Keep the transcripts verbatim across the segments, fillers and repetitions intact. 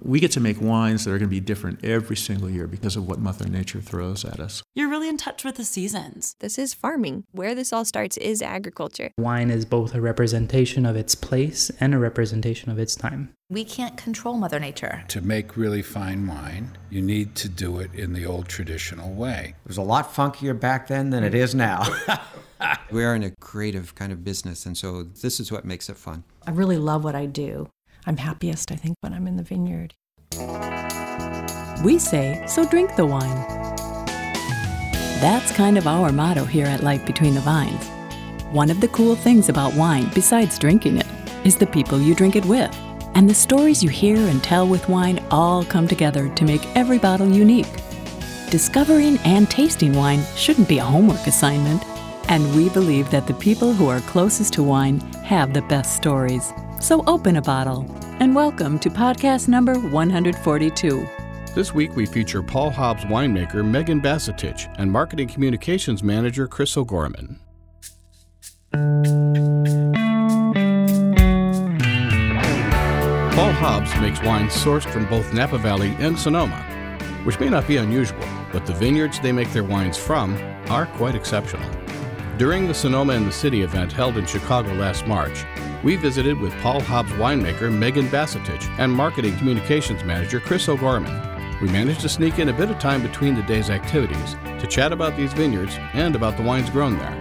we get to make wines that are going to be different every single year because of what Mother Nature throws at us. You're really in touch with the seasons. This is farming. Where this all starts is agriculture. Wine is both a representation of its place and a representation of its time. We can't control Mother Nature. To make really fine wine, you need to do it in the old traditional way. It was a lot funkier back then than it is now. We are in a creative kind of business, and so this is what makes it fun. I really love what I do. I'm happiest, I think, when I'm in the vineyard. We say, so drink the wine. That's kind of our motto here at Life Between the Vines. One of the cool things about wine, besides drinking it, is the people you drink it with. And the stories you hear and tell with wine all come together to make every bottle unique. Discovering and tasting wine shouldn't be a homework assignment. And we believe that the people who are closest to wine have the best stories. So open a bottle, and welcome to podcast number one forty-two. This week we feature Paul Hobbs winemaker Megan Bassetich and marketing communications manager Chris O'Gorman. Paul Hobbs makes wines sourced from both Napa Valley and Sonoma, which may not be unusual, but the vineyards they make their wines from are quite exceptional. During the Sonoma in the City event held in Chicago last March, we visited with Paul Hobbs winemaker Megan Bassetich and marketing communications manager Chris O'Gorman. We managed to sneak in a bit of time between the day's activities to chat about these vineyards and about the wines grown there.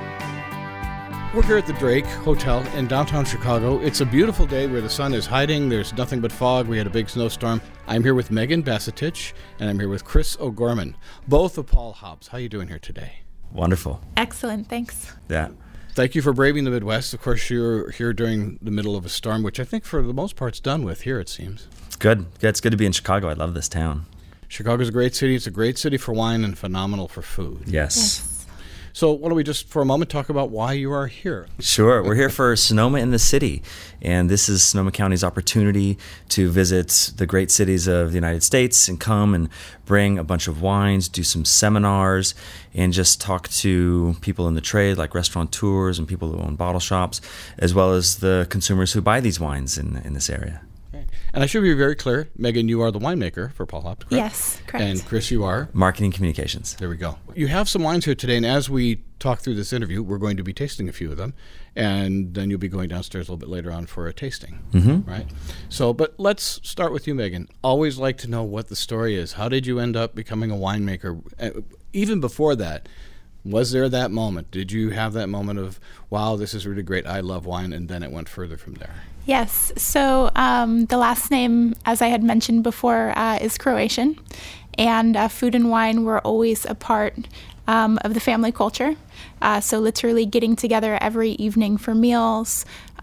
We're here at the Drake Hotel in downtown Chicago. It's a beautiful day where the sun is hiding. There's nothing but fog. We had a big snowstorm. I'm here with Megan Bassetich, and I'm here with Chris O'Gorman, both of Paul Hobbs. How are you doing here today? Wonderful. Excellent, thanks. Yeah. Thank you for braving the Midwest. Of course, you're here during the middle of a storm, which I think for the most part is done with here, it seems. It's good. Yeah, it's good to be in Chicago. I love this town. Chicago's a great city. It's a great city for wine and phenomenal for food. Yes. Yes. So why don't we just for a moment talk about why you are here? Sure. We're here for Sonoma in the City, and this is Sonoma County's opportunity to visit the great cities of the United States and come and bring a bunch of wines, do some seminars, and just talk to people in the trade like restaurateurs and people who own bottle shops, as well as the consumers who buy these wines in, in this area. And I should be very clear, Megan, you are the winemaker for Paul Hobbs, correct? Yes, correct. And Chris, you are? Marketing communications. There we go. You have some wines here today, and as we talk through this interview, we're going to be tasting a few of them, and then you'll be going downstairs a little bit later on for a tasting, mm-hmm. right? So, but let's start with you, Megan. Always like to know what the story is. How did you end up becoming a winemaker? Uh, even before that, was there that moment? Did you have that moment of, wow, this is really great, I love wine, and then it went further from there? Yes, so um, the last name, as I had mentioned before, uh, is Croatian, and uh, food and wine were always a part um, of the family culture. Uh, so literally getting together every evening for meals,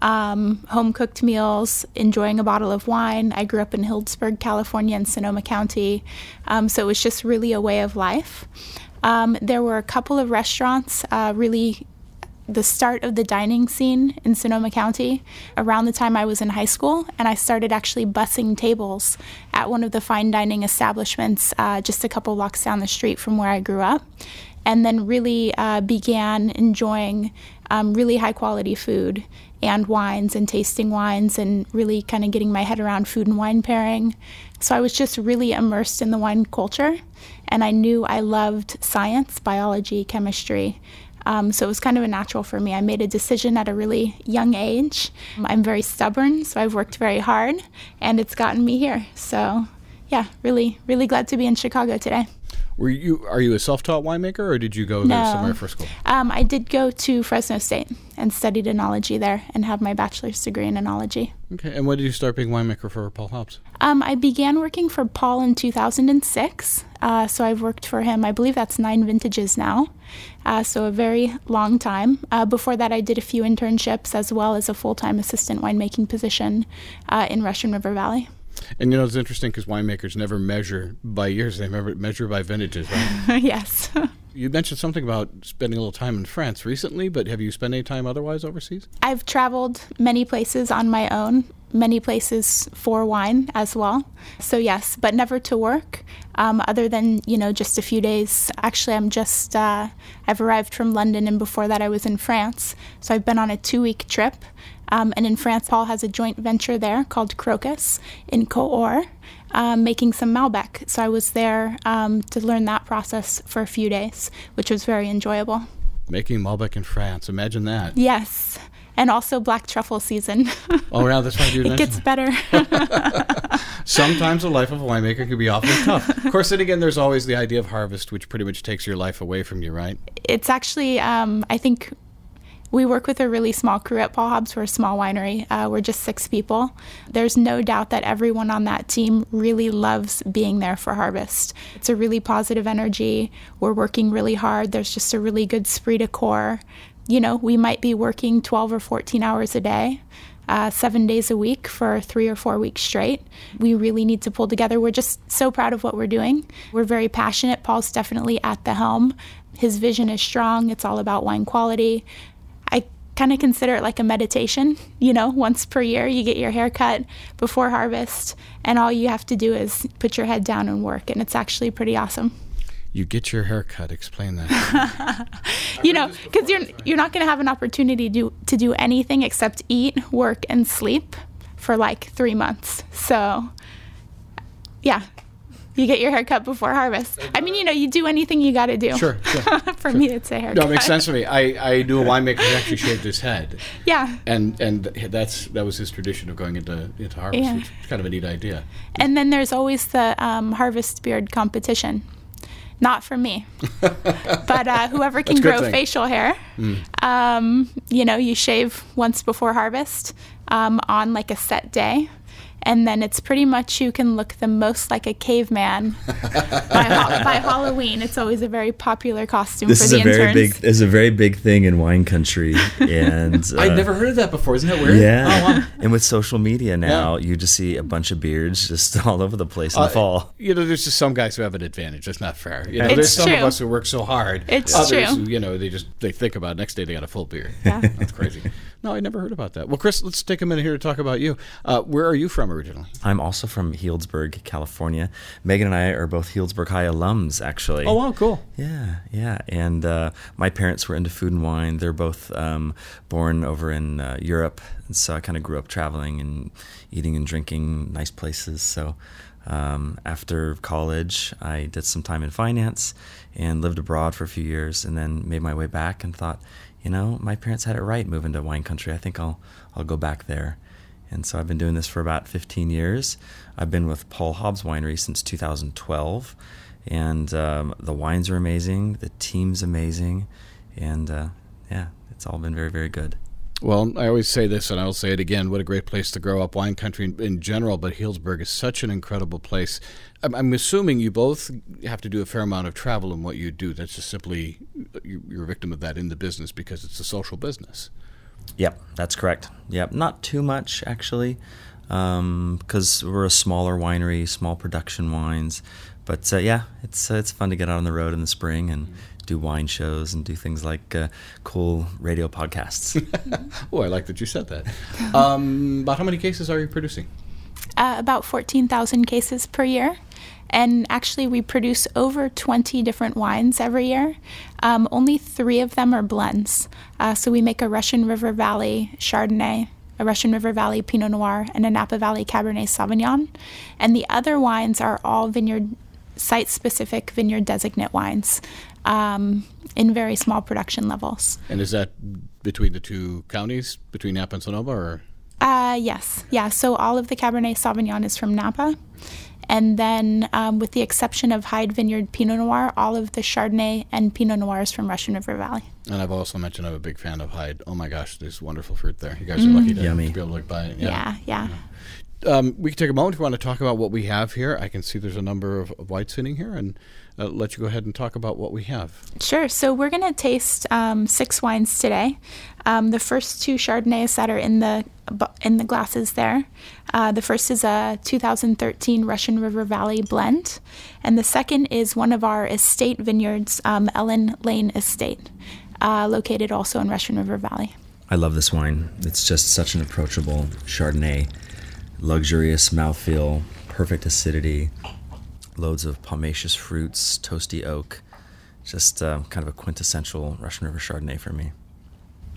um, home-cooked meals, enjoying a bottle of wine. I grew up in Healdsburg, California, in Sonoma County, um, so it was just really a way of life. Um, there were a couple of restaurants uh, really the start of the dining scene in Sonoma County around the time I was in high school, and I started actually bussing tables at one of the fine dining establishments uh, just a couple blocks down the street from where I grew up, and then really uh, began enjoying um, really high quality food and wines and tasting wines and really kind of getting my head around food and wine pairing. So I was just really immersed in the wine culture, and I knew I loved science, biology, chemistry. Um, so it was kind of a natural for me. I made a decision at a really young age. I'm very stubborn, so I've worked very hard, and it's gotten me here. So, yeah, really, really glad to be in Chicago today. Were you? Are you a self-taught winemaker, or did you go no. there somewhere for school? Um, I did go to Fresno State and studied enology there and have my bachelor's degree in enology. Okay, and when did you start being winemaker for Paul Hobbs? Um, I began working for Paul in two thousand six, uh, so I've worked for him, I believe that's nine vintages now, uh, so a very long time. Uh, before that, I did a few internships as well as a full-time assistant winemaking position uh, in Russian River Valley. And you know, it's interesting because winemakers never measure by years, they measure by vintages, right? Yes. You mentioned something about spending a little time in France recently, but have you spent any time otherwise overseas? I've traveled many places on my own, many places for wine as well. So yes, but never to work, um, other than, you know, just a few days. Actually, I'm just, uh, I've arrived from London, and before that I was in France. So I've been on a two-week trip Um, and in France, Paul has a joint venture there called Crocus in Cahors, um, making some Malbec. So I was there um, to learn that process for a few days, which was very enjoyable. Making Malbec in France, imagine that. Yes, and also black truffle season. Oh, yeah, that's right. It gets better. Sometimes the life of a winemaker can be awfully tough. Of course, then again, there's always the idea of harvest, which pretty much takes your life away from you, right? It's actually, um, I think, we work with a really small crew at Paul Hobbs. We're a small winery. Uh, we're just six people. There's no doubt that everyone on that team really loves being there for harvest. It's a really positive energy. We're working really hard. There's just a really good esprit de corps. You know, we might be working twelve or fourteen hours a day, uh, seven days a week for three or four weeks straight. We really need to pull together. We're just so proud of what we're doing. We're very passionate. Paul's definitely at the helm. His vision is strong. It's all about wine quality. I kind of consider it like a meditation. You know, once per year you get your hair cut before harvest, and all you have to do is put your head down and work, and it's actually pretty awesome. You get your hair cut. Explain that. You know, because you're you're not going to have an opportunity to do, to do anything except eat, work, and sleep for like three months. So, yeah, you get your hair cut before harvest. I mean, you know, you do anything you got to do. Sure, sure. For sure. me, it's a haircut. No, it makes sense to me. I, I knew a winemaker who actually shaved his head. Yeah. And and that's that was his tradition of going into, into harvest, Yeah. which is kind of a neat idea. And then there's always the um, harvest beard competition. Not for me, but uh, whoever can grow thing. facial hair, Mm. um, you know, you shave once before harvest um, on like a set day. And then it's pretty much you can look the most like a caveman by, ha- by Halloween. It's always a very popular costume This for is the a very interns. big. This is a very big thing in wine country, and uh, I'd never heard of that before. Isn't that weird? Yeah, Oh, wow. and with social media now, Yeah. you just see a bunch of beards just all over the place in Uh, the fall. You know, there's just some guys who have an advantage. That's not fair. You know, It's there's some true. of us who work so hard. It's Others true. who, you know, they just they think about it. Next day they got a full beard. Yeah. That's crazy. No, I never heard about that. Well, Chris, let's take a minute here to talk about you. Uh, where are you from originally? I'm also from Healdsburg, California. Megan and I are both Healdsburg High alums, actually. Oh, wow, cool. Yeah, yeah. And uh, my parents were into food and wine. They're both um, born over in uh, Europe. And so I kind of grew up traveling and eating and drinking nice places. So um, after college, I did some time in finance and lived abroad for a few years, and then made my way back and thought, you know, my parents had it right moving to wine country. I think I'll I'll go back there. And so I've been doing this for about fifteen years. I've been with Paul Hobbs Winery since two thousand twelve, and um, the wines are amazing, the team's amazing, and uh, yeah, it's all been very, very good. Well, I always say this, and I'll say it again, what a great place to grow up, wine country in, in general, but Healdsburg is such an incredible place. I'm, I'm assuming you both have to do a fair amount of travel in what you do. That's just simply, you're a victim of that in the business because it's a social business. Yep, that's correct. Yep, not too much, actually, because um, we're a smaller winery, small production wines. But uh, yeah, it's uh, it's fun to get out on the road in the spring and do wine shows and do things like uh, cool radio podcasts. Oh, I like that you said that. Um, about how many cases are you producing? Uh, about fourteen thousand cases per year. And actually, we produce over twenty different wines every year. Um, only three of them are blends. Uh, so we make a Russian River Valley Chardonnay, a Russian River Valley Pinot Noir, and a Napa Valley Cabernet Sauvignon. And the other wines are all vineyard, site-specific vineyard designate wines um, in very small production levels. And is that between the two counties, between Napa and Sonoma, or? Uh, yes. Yeah, so all of the Cabernet Sauvignon is from Napa. And then, um, with the exception of Hyde Vineyard Pinot Noir, all of the Chardonnay and Pinot Noir is from Russian River Valley. And I've also mentioned I'm a big fan of Hyde. Oh my gosh, there's wonderful fruit there. You guys are lucky to, Yummy. to be able to look by it. Yeah, yeah. yeah. Um, we can take a moment if you want to talk about what we have here. I can see there's a number of, of whites sitting here, and uh, let you go ahead and talk about what we have. Sure. So we're going to taste um, six wines today. Um, the first two Chardonnays that are in the in the glasses there. Uh, the first is a two thousand thirteen Russian River Valley blend, and the second is one of our estate vineyards, um, Ellen Lane Estate, uh, located also in Russian River Valley. I love this wine. It's just such an approachable Chardonnay. Luxurious mouthfeel, perfect acidity, loads of pomaceous fruits, toasty oak. Just uh, kind of a quintessential Russian River Chardonnay for me.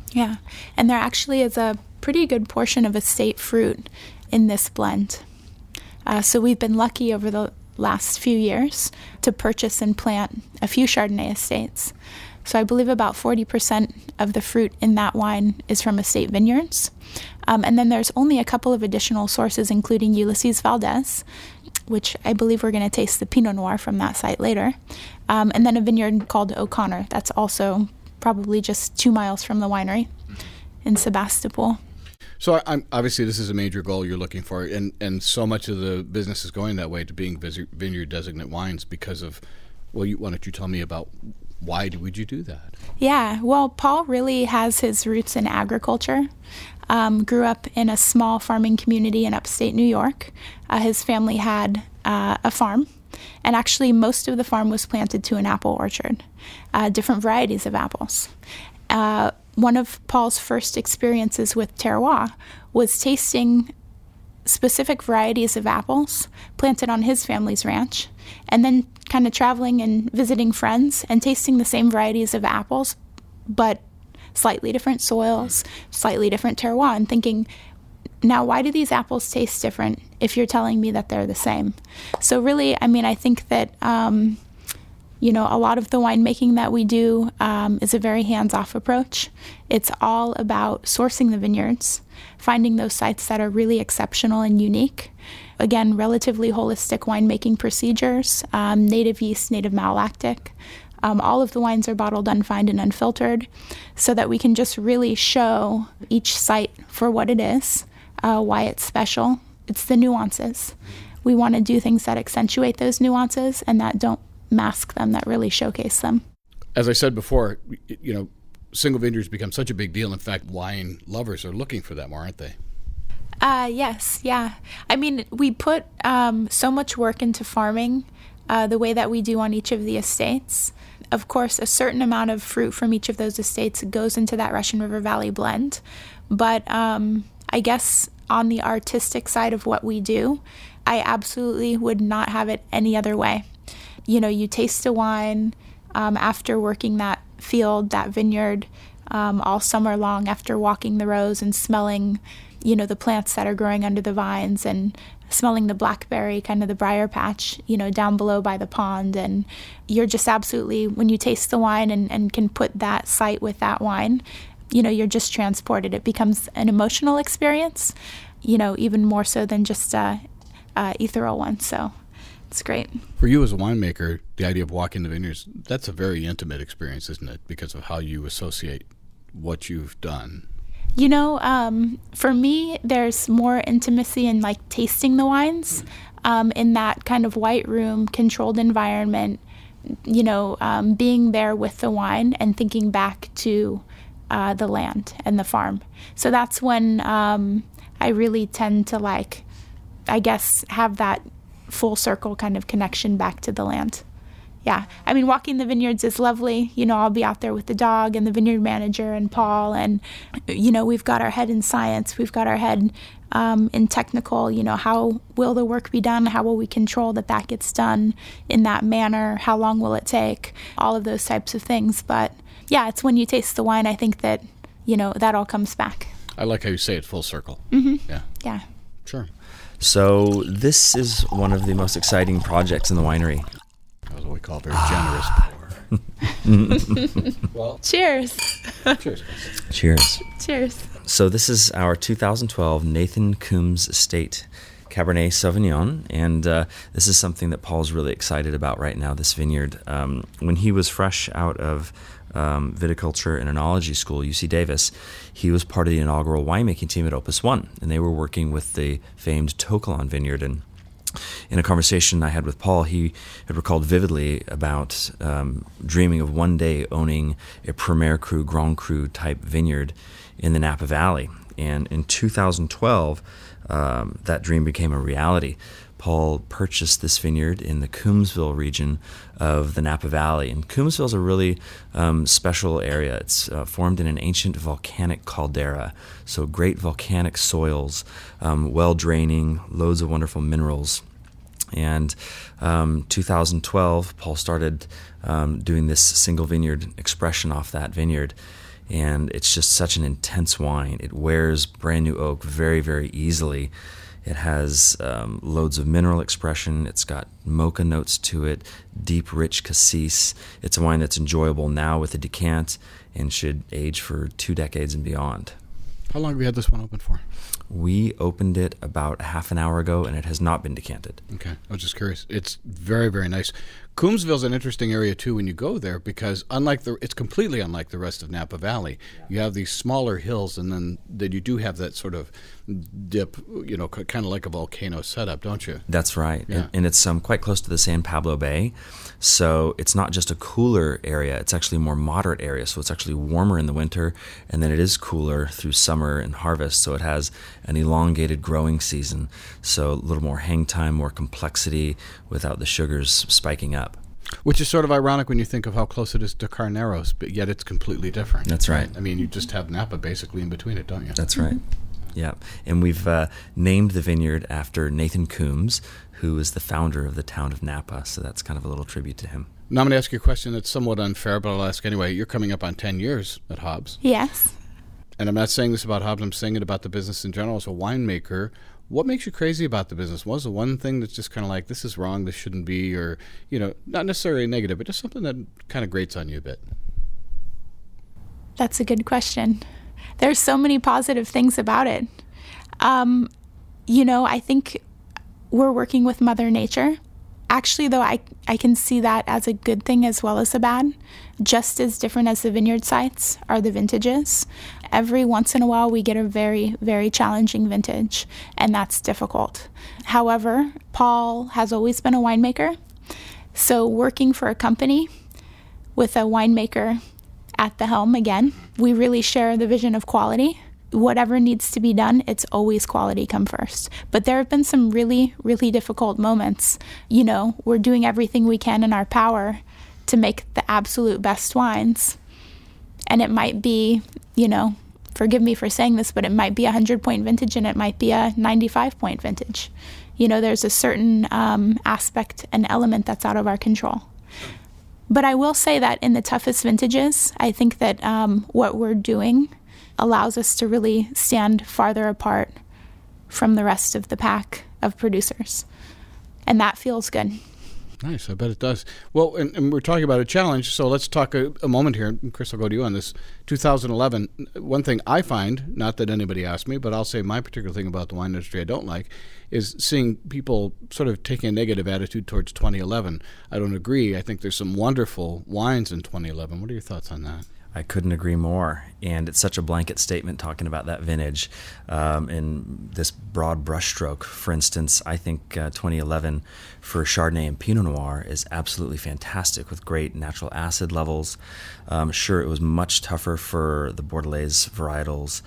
Yeah, and there actually is a pretty good portion of estate fruit in this blend. Uh, so we've been lucky over the last few years to purchase and plant a few Chardonnay estates. So I believe about forty percent of the fruit in that wine is from estate vineyards. Um, and then there's only a couple of additional sources, including Ulysses Valdez, which I believe we're going to taste the Pinot Noir from that site later. Um, and then a vineyard called O'Connor. That's also probably just two miles from the winery in Sebastopol. So I'm, obviously this is a major goal you're looking for, and, and so much of the business is going that way to being vineyard designate wines because of, well, you, why don't you tell me about why would you do that? Yeah, well, Paul really has his roots in agriculture. Um, grew up in a small farming community in upstate New York. Uh, his family had uh, a farm, and actually most of the farm was planted to an apple orchard, uh, different varieties of apples. Uh, one of Paul's first experiences with terroir was tasting specific varieties of apples planted on his family's ranch, and then kind of traveling and visiting friends and tasting the same varieties of apples, but slightly different soils, slightly different terroir, and thinking, now why do these apples taste different if you're telling me that they're the same? So really, I mean, I think that, um, you know, a lot of the winemaking that we do um, is a very hands-off approach. It's all about sourcing the vineyards, finding those sites that are really exceptional and unique. Again, relatively holistic winemaking procedures, um, native yeast, native malolactic. Um, all of the wines are bottled unfined and unfiltered so that we can just really show each site for what it is, uh, why it's special. It's the nuances. We want to do things that accentuate those nuances and that don't mask them, that really showcase them. As I said before, you know, single vineyards become such a big deal. In fact, wine lovers are looking for that more, aren't they? Uh, yes, yeah. I mean, we put um, so much work into farming uh, the way that we do on each of the estates. Of course, a certain amount of fruit from each of those estates goes into that Russian River Valley blend. But um, I guess on the artistic side of what we do, I absolutely would not have it any other way. You know, you taste a wine um, after working that field, that vineyard, um, all summer long, after walking the rows and smelling, you know, the plants that are growing under the vines and smelling the blackberry, kind of the briar patch, you know, down below by the pond. And you're just absolutely, when you taste the wine and, and can put that site with that wine, you know, you're just transported. It becomes an emotional experience, you know, even more so than just a, a ethereal one. So it's great. For you as a winemaker, the idea of walking the vineyards, that's a very intimate experience, isn't it? Because of how you associate what you've done. You know, um, for me, there's more intimacy in like tasting the wines um, in that kind of white room, controlled environment, you know, um, being there with the wine and thinking back to uh, the land and the farm. So that's when um, I really tend to like, I guess, have that full circle kind of connection back to the land. Yeah, I mean, walking the vineyards is lovely. You know, I'll be out there with the dog and the vineyard manager and Paul, and, you know, we've got our head in science. We've got our head um, in technical, you know, how will the work be done? How will we control that that gets done in that manner? How long will it take? All of those types of things. But, yeah, it's when you taste the wine, I think that, you know, that all comes back. I like how you say it, full circle. Mm-hmm. Yeah. Yeah. Sure. So this is one of the most exciting projects in the winery. That was what we call very generous pour. Well, cheers. Cheers. Cheers. Cheers. So this is our two thousand twelve Nathan Coombs Estate Cabernet Sauvignon, and uh, this is something that Paul's really excited about right now, this vineyard. Um, when he was fresh out of um, viticulture and enology school, U C Davis, he was part of the inaugural winemaking team at Opus One, and they were working with the famed To Kalon vineyard. And in a conversation I had with Paul, he had recalled vividly about um, dreaming of one day owning a Premier Cru, Grand Cru type vineyard in the Napa Valley. And in two thousand twelve, um, that dream became a reality. Paul purchased this vineyard in the Coombsville region of the Napa Valley. And Coombsville is a really um, special area. It's uh, formed in an ancient volcanic caldera, so great volcanic soils, um, well-draining, loads of wonderful minerals. And um, two thousand twelve, Paul started um, doing this single vineyard expression off that vineyard. and it's just such an intense wine. It wears brand new oak very, very easily. It has um, loads of mineral expression. It's got mocha notes to it, deep, rich cassis. It's a wine that's enjoyable now with a decant and should age for two decades and beyond. How long have you had this one open for? We opened it about half an hour ago, and it has not been decanted. Okay, I was just curious. It's very, very nice. Coombsville's an interesting area, too, when you go there, because unlike the, it's completely unlike the rest of Napa Valley. Yeah. You have these smaller hills, and then, then you do have that sort of dip, you know, kind of like a volcano setup, don't you? That's right. Yeah. And, and it's um, quite close to the San Pablo Bay, so it's not just a cooler area. It's actually a more moderate area, so it's actually warmer in the winter, and then it is cooler through summer and harvest, so it has an elongated growing season, so a little more hang time, more complexity without the sugars spiking up. Which is sort of ironic when you think of how close it is to Carneros, but yet it's completely different. That's right. I mean, you just have Napa basically in between it, don't you? That's right. Yeah. And we've uh, named the vineyard after Nathan Coombs, who is the founder of the town of Napa, so that's kind of a little tribute to him. Now I'm going to ask you a question that's somewhat unfair, but I'll ask anyway. You're coming up on ten years at Hobbs. Yes. And I'm not saying this about Hobbs, I'm saying it about the business in general. As a winemaker, what makes you crazy about the business? What's the one thing that's just kind of like, this is wrong, this shouldn't be, or, you know, not necessarily negative, but just something that kind of grates on you a bit? That's a good question. There's so many positive things about it. Um, you know, I think we're working with Mother Nature. Actually, though, I, I can see that as a good thing as well as a bad. Just as different as the vineyard sites are the vintages. Every once in a while, we get a very, very challenging vintage, and that's difficult. However, Paul has always been a winemaker, so working for a company with a winemaker at the helm, again, we really share the vision of quality. Whatever needs to be done, it's always quality come first. But there have been some really, really difficult moments. You know, we're doing everything we can in our power to make the absolute best wines. And it might be, you know, forgive me for saying this, but it might be a hundred-point vintage and it might be a ninety-five-point vintage. You know, there's a certain um, aspect and element that's out of our control. But I will say that in the toughest vintages, I think that um, what we're doing allows us to really stand farther apart from the rest of the pack of producers. And that feels good. Nice, I bet it does. Well, and, and we're talking about a challenge, so let's talk a, a moment here. And Chris, I'll go to you on this. two thousand eleven, one thing I find, not that anybody asked me, but I'll say my particular thing about the wine industry I don't like, is seeing people sort of taking a negative attitude towards twenty eleven. I don't agree. I think there's some wonderful wines in twenty eleven. What are your thoughts on that? I couldn't agree more. And it's such a blanket statement talking about that vintage um, in this broad brushstroke. For instance, I think uh, twenty eleven for Chardonnay and Pinot Noir is absolutely fantastic with great natural acid levels. Um, sure, it was much tougher for the Bordelaise varietals,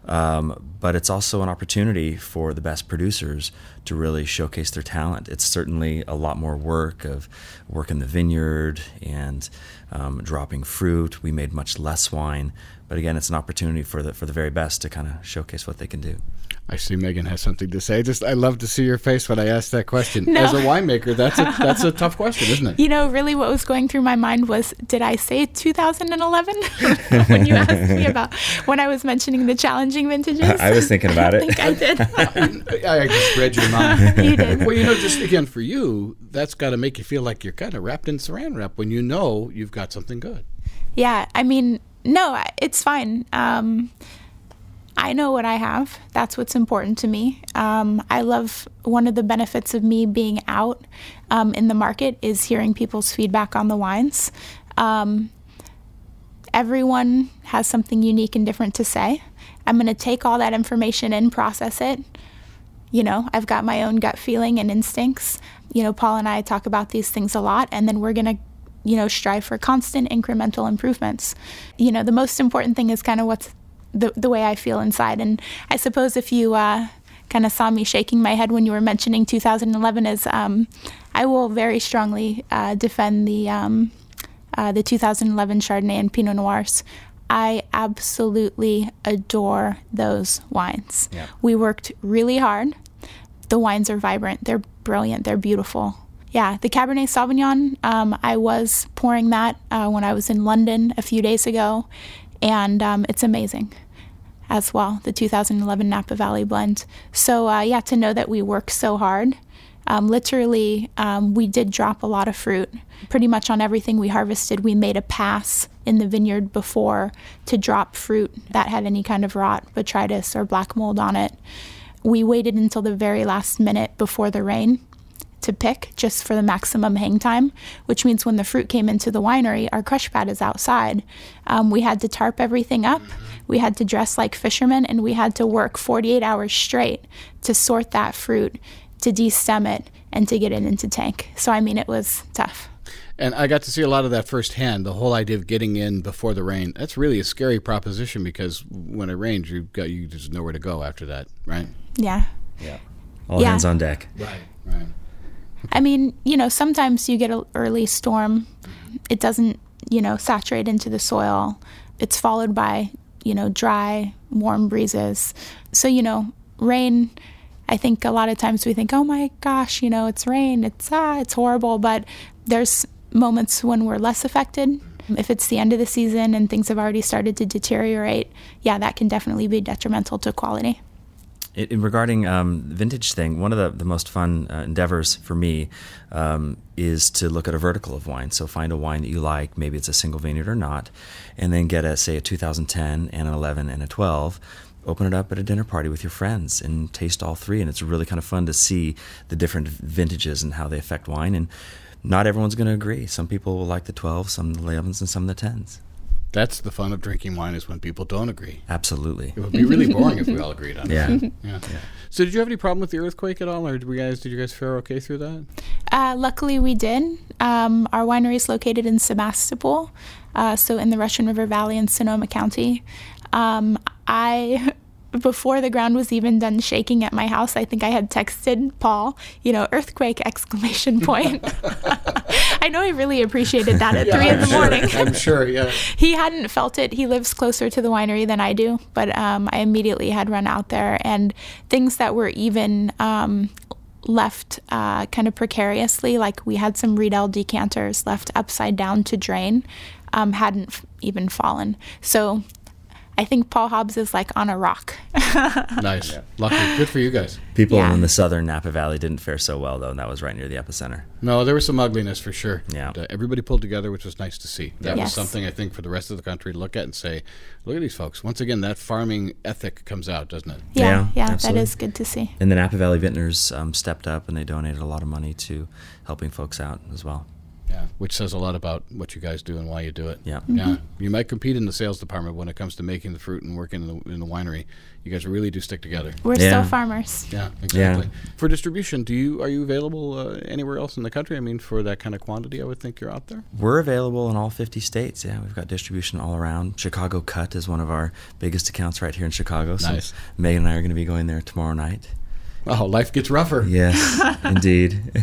um, but it's also an opportunity for the best producers to really showcase their talent. It's certainly a lot more work of work in the vineyard and um, dropping fruit. We made much less wine, but again, it's an opportunity for the for the very best to kind of showcase what they can do. I see Megan has something to say. Just I love to see your face when I ask that question. No. As a winemaker, that's a, that's a tough question, isn't it? You know, really what was going through my mind was, did I say two thousand eleven when you asked me about when I was mentioning the challenging vintages? I was thinking about it. I think I did. I, I just read your mind. You did. Well, you know, just again, for you, that's got to make you feel like you're kind of wrapped in saran wrap when you know you've got something good. Yeah, I mean, no, it's fine. Um, I know what I have. That's what's important to me. Um, I love one of the benefits of me being out um, in the market is hearing people's feedback on the wines. Um, everyone has something unique and different to say. I'm going to take all that information and process it. You know, I've got my own gut feeling and instincts. You know, Paul and I talk about these things a lot, and then we're going to, you know, strive for constant incremental improvements. You know, the most important thing is kind of what's the the way I feel inside. And I suppose if you uh, kind of saw me shaking my head when you were mentioning two thousand eleven, is um, I will very strongly uh, defend the um, uh, the two thousand eleven Chardonnay and Pinot Noirs. I absolutely adore those wines. Yeah. We worked really hard. The wines are vibrant. They're brilliant. They're beautiful. Yeah, the Cabernet Sauvignon, um, I was pouring that uh, when I was in London a few days ago, and um, it's amazing as well, the two thousand eleven Napa Valley blend. So uh, yeah, to know that we work so hard. Um, literally, um, we did drop a lot of fruit. Pretty much on everything we harvested, we made a pass in the vineyard before to drop fruit that had any kind of rot, botrytis, or black mold on it. We waited until the very last minute before the rain to pick, just for the maximum hang time, which means when the fruit came into the winery, our crush pad is outside. Um, we had to tarp everything up. We had to dress like fishermen, and we had to work forty-eight hours straight to sort that fruit, to de-stem it, and to get it into tank. So, I mean, it was tough. And I got to see a lot of that firsthand, the whole idea of getting in before the rain. That's really a scary proposition, because when it rains, you've got, you just nowhere to go after that, right? Yeah. Yeah. All Yeah. hands on deck. Right, right. I mean, you know, sometimes you get an early storm. It doesn't, you know, saturate into the soil. It's followed by, you know, dry, warm breezes. So, you know, rain, I think a lot of times we think, oh my gosh, you know, it's rain, it's ah, it's horrible. But there's moments when we're less affected. If it's the end of the season and things have already started to deteriorate, yeah, that can definitely be detrimental to quality. It, in regarding um, vintage thing, one of the, the most fun uh, endeavors for me um, is to look at a vertical of wine. So find a wine that you like, maybe it's a single vineyard or not, and then get a, say, a two thousand ten and an eleven and a twelve. Open it up at a dinner party with your friends and taste all three. And it's really kind of fun to see the different vintages and how they affect wine. And not everyone's going to agree. Some people will like the twelves, some the elevens, and some the tens. That's the fun of drinking wine, is when people don't agree. Absolutely. It would be really boring if we all agreed on yeah. it. Yeah. yeah. So did you have any problem with the earthquake at all, or did we guys did you guys fare okay through that? Uh, luckily, we did. Um, our winery is located in Sebastopol, uh, so in the Russian River Valley in Sonoma County. Um, I, before the ground was even done shaking at my house, I think I had texted Paul, you know, earthquake exclamation point. I know he really appreciated that at yeah, three I'm in the sure. morning. I'm sure, yeah. He hadn't felt it. He lives closer to the winery than I do, but um, I immediately had run out there, and things that were even um, left uh, kind of precariously, like we had some Riedel decanters left upside down to drain, um, hadn't f- even fallen. So I think Paul Hobbs is like on a rock. Nice. Yeah. Lucky. Good for you guys. People Yeah. in the southern Napa Valley didn't fare so well, though, and that was right near the epicenter. No, there was some ugliness for sure. Yeah. But, uh, everybody pulled together, which was nice to see. That Yes. was something I think for the rest of the country to look at and say, look at these folks. Once again, that farming ethic comes out, doesn't it? Yeah, Yeah, yeah, that absolutely. is good to see. And the Napa Valley Vintners um, stepped up, and they donated a lot of money to helping folks out as well. Yeah, which says a lot about what you guys do and why you do it. Yeah. Yeah. You might compete in the sales department when it comes to making the fruit and working in the, in the winery. You guys really do stick together. We're Yeah. still farmers. Yeah, exactly. Yeah. For distribution, do you are you available uh, anywhere else in the country? I mean, for that kind of quantity, I would think you're out there. We're available in all fifty states. Yeah, we've got distribution all around. Chicago Cut is one of our biggest accounts right here in Chicago. So Nice. Megan and I are going to be going there tomorrow night. Oh, life gets rougher. Yes, indeed.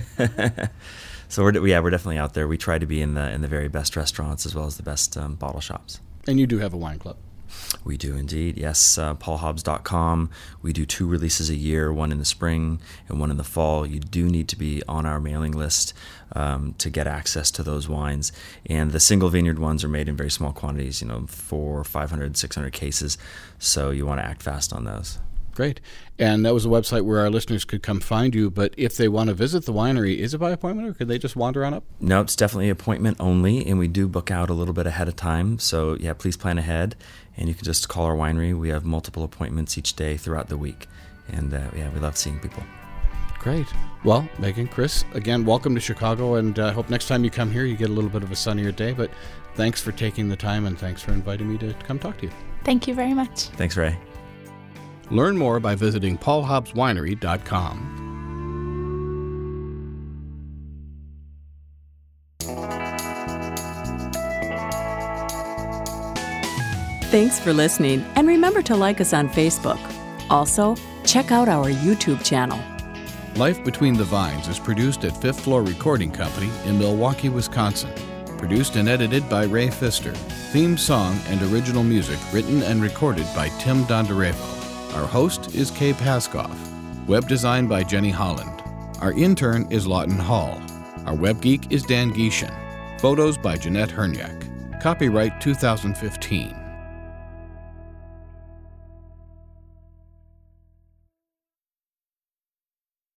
So we're yeah we're definitely out there. We try to be in the in the very best restaurants as well as the best um, bottle shops. And you do have a wine club. We do indeed, yes. Uh, paul hobbs dot com. We do two releases a year, one in the spring and one in the fall. You do need to be on our mailing list um, to get access to those wines. And the single vineyard ones are made in very small quantities, you know, four, five hundred, six hundred cases. So you want to act fast on those. Great. And that was a website where our listeners could come find you. But if they want to visit the winery, is it by appointment or could they just wander on up? No, it's definitely appointment only, and we do book out a little bit ahead of time. So, yeah, please plan ahead, and you can just call our winery. We have multiple appointments each day throughout the week, and, uh, yeah, we love seeing people. Great. Well, Megan, Chris, again, welcome to Chicago, and I uh, hope next time you come here you get a little bit of a sunnier day. But thanks for taking the time, and thanks for inviting me to come talk to you. Thank you very much. Thanks, Ray. Learn more by visiting paul hobbs winery dot com. Thanks for listening, and remember to like us on Facebook. Also, check out our YouTube channel. Life Between the Vines is produced at Fifth Floor Recording Company in Milwaukee, Wisconsin. Produced and edited by Ray Pfister. Theme song and original music written and recorded by Tim Dondarevo. Our host is Kay Paskoff. Web design by Jenny Holland. Our intern is Lawton Hall. Our web geek is Dan Gieshin. Photos by Jeanette Herniak. Copyright two thousand fifteen.